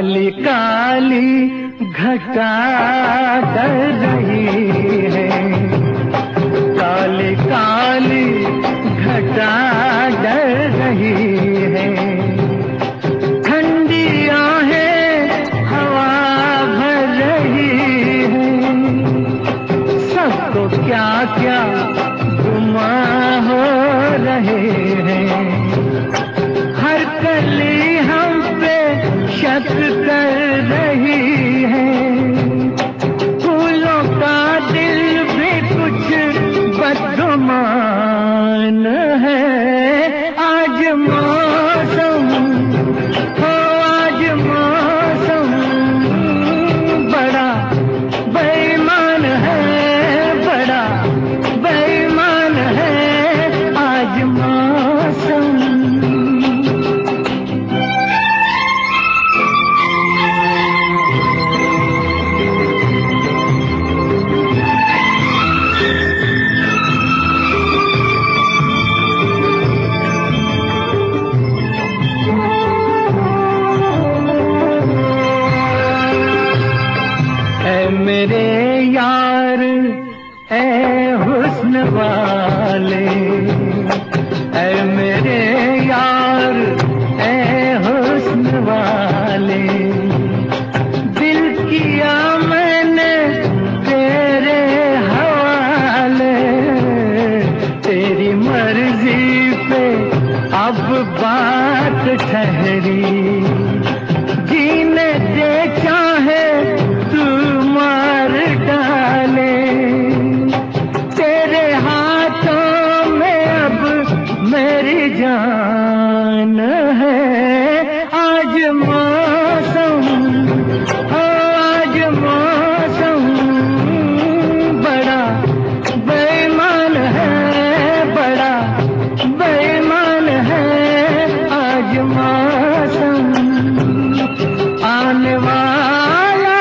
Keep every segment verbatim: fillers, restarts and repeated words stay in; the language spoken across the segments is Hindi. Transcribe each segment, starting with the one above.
काली काली घटा कर रही है, काली काली घटा डर रही है। ठंडी आहें हवा भर रही है, सबको क्या क्या गुमा हो रहे हैं। हर कली हम पे शक कर रही है, फूलों का दिल भी कुछ बदगुमान है। आज मौसम हो, आज मौसम बड़ा बेईमान है, बड़ा बेईमान है आज मौसम। ऐ मेरे यार ऐ हुस्न वाले, ऐ मेरे यार ऐ हुस्न वाले, दिल किया मैंने तेरे हवाले। तेरी मर्जी पे अब बात ठहरी, जीने दे चाहे तू मार डाले। तेरे हाथों में अब मेरी जान है। आज मौसम हो, आज मौसम बड़ा बेईमान है, बड़ा बेईमान है आज मौसम। आने वाला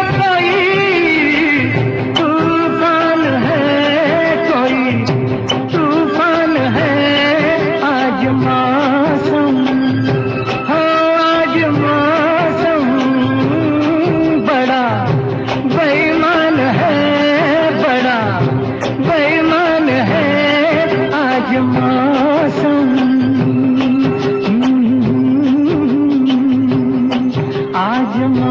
कोई तूफान है, कोई तूफान है आज मौसम हो, आज मौसम बड़ा बेईमान है, बड़ा बेईमान है आज मौसम। आज